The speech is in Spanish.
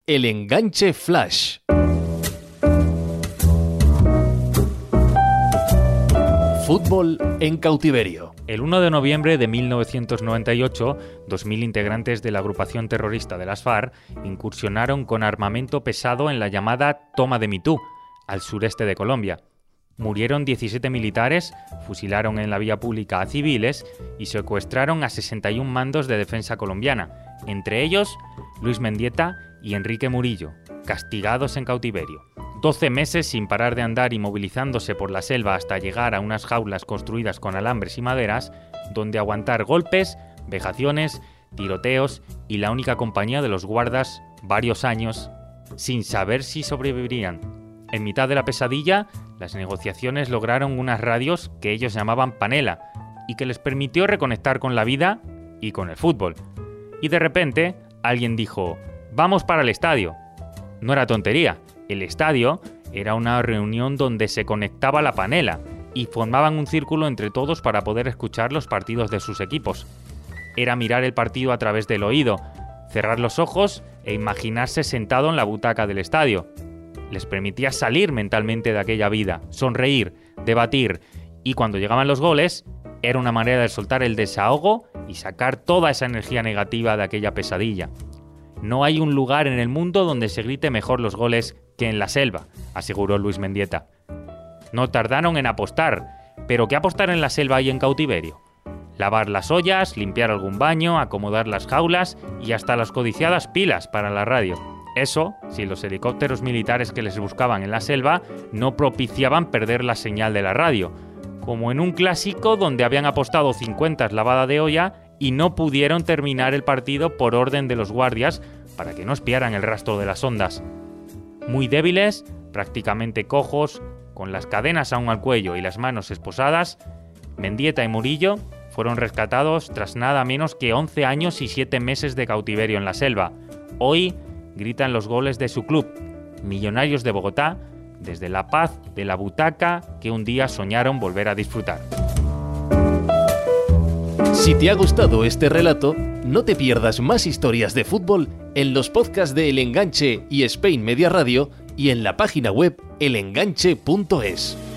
El Enganche Flash. Fútbol en cautiverio. El 1 de noviembre de 1998, 2.000 integrantes de la agrupación terrorista de las FARC incursionaron con armamento pesado en la llamada Toma de Mitú, al sureste de Colombia. Murieron 17 militares, fusilaron en la vía pública a civiles y secuestraron a 61 mandos de defensa colombiana, entre ellos Luis Mendieta y Enrique Murillo, castigados en cautiverio. 12 meses sin parar de andar y movilizándose por la selva hasta llegar a unas jaulas construidas con alambres y maderas, donde aguantar golpes, vejaciones, tiroteos y la única compañía de los guardas varios años, sin saber si sobrevivirían. En mitad de la pesadilla, las negociaciones lograron unas radios que ellos llamaban panela y que les permitió reconectar con la vida y con el fútbol. Y de repente, alguien dijo: «Vamos para el estadio». No era tontería. El estadio era una reunión donde se conectaba la panela y formaban un círculo entre todos para poder escuchar los partidos de sus equipos. Era mirar el partido a través del oído, cerrar los ojos e imaginarse sentado en la butaca del estadio. Les permitía salir mentalmente de aquella vida, sonreír, debatir, y cuando llegaban los goles, era una manera de soltar el desahogo y sacar toda esa energía negativa de aquella pesadilla. No hay un lugar en el mundo donde se grite mejor los goles que en la selva, aseguró Luis Mendieta. No tardaron en apostar, pero ¿qué apostar en la selva y en cautiverio? Lavar las ollas, limpiar algún baño, acomodar las jaulas y hasta las codiciadas pilas para la radio. Eso, si los helicópteros militares que les buscaban en la selva no propiciaban perder la señal de la radio, como en un clásico donde habían apostado 50 lavadas de olla y no pudieron terminar el partido por orden de los guardias para que no espiaran el rastro de las ondas. Muy débiles, prácticamente cojos, con las cadenas aún al cuello y las manos esposadas, Mendieta y Murillo fueron rescatados tras nada menos que 11 años y 7 meses de cautiverio en la selva. Hoy gritan los goles de su club, Millonarios de Bogotá, desde la paz de la butaca que un día soñaron volver a disfrutar. Si te ha gustado este relato, no te pierdas más historias de fútbol en los podcasts de El Enganche y Spain Media Radio y en la página web elenganche.es.